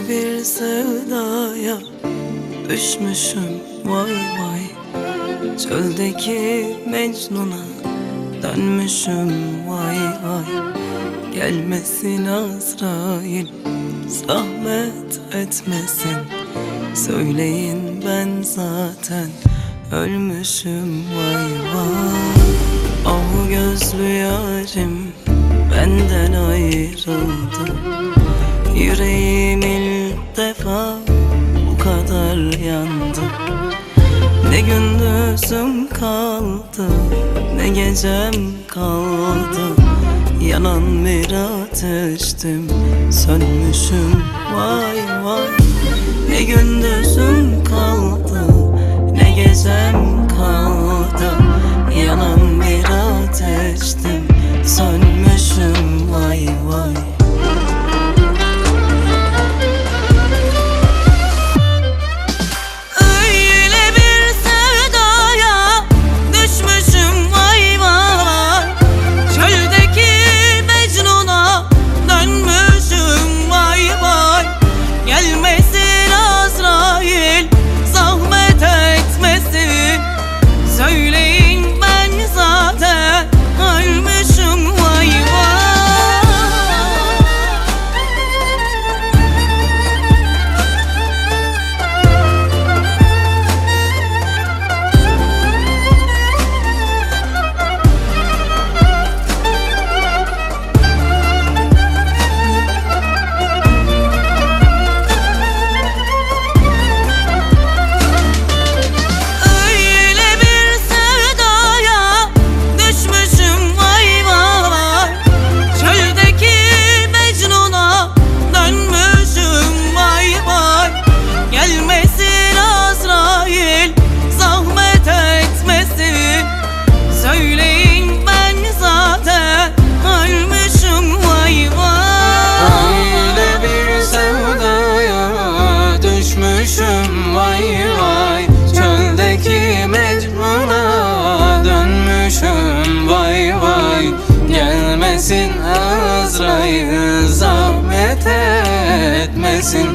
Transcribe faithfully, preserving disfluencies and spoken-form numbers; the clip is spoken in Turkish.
Öyle bir sevdaya düşmüşüm vay vay. Çöldeki Mecnun'a dönmüşüm vay vay. Gelmesin Azrail, zahmet etmesin. Söyleyin ben zaten ölmüşüm vay vay. Ah gözlü yarim benden ayrıldı. Yüreğim ilk defa bu kadar yandı. Ne gündüzüm kaldı, ne gecem kaldı. Yanan bir ateştim, sönmüşüm vay vay. Ne gündüzüm kaldı, ne gecem kaldı. Yanan bir ateştim, sönmüşüm vay vay. Azrail zahmet etmesin.